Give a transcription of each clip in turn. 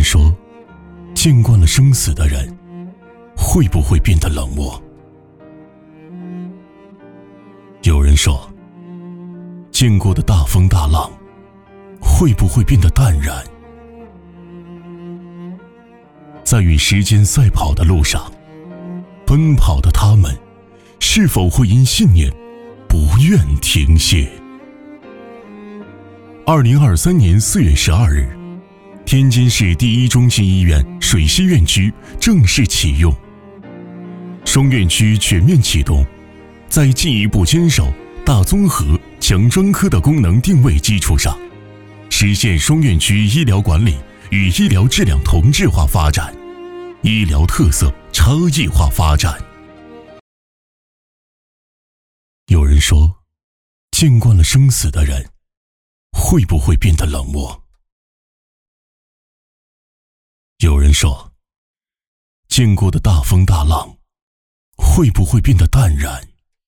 人说，见惯了生死的人，会不会变得冷漠？有人说，见过的大风大浪，会不会变得淡然？在与时间赛跑的路上，奔跑的他们，是否会因信念不愿停歇？2023年4月12日，天津市第一中心医院水西院区正式启用。双院区全面启动，在进一步坚守大综合强专科的功能定位基础上，实现双院区医疗管理与医疗质量同质化发展，医疗特色差异化发展。有人说，见惯了生死的人，会不会变得冷漠？有人说，见过的大风大浪，会不会变得淡然？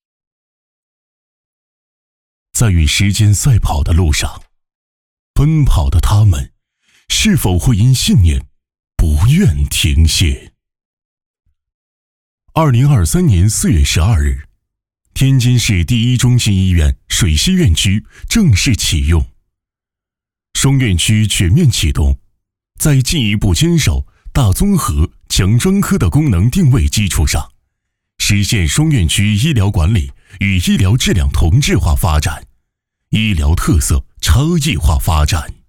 在与时间赛跑的路上，奔跑的他们，是否会因信念不愿停歇？2023年4月12日，天津市第一中心医院水西院区正式启用。双院区全面启动，在进一步坚守大综合强专科的功能定位基础上，实现双院区医疗管理与医疗质量同质化发展，医疗特色差异化发展。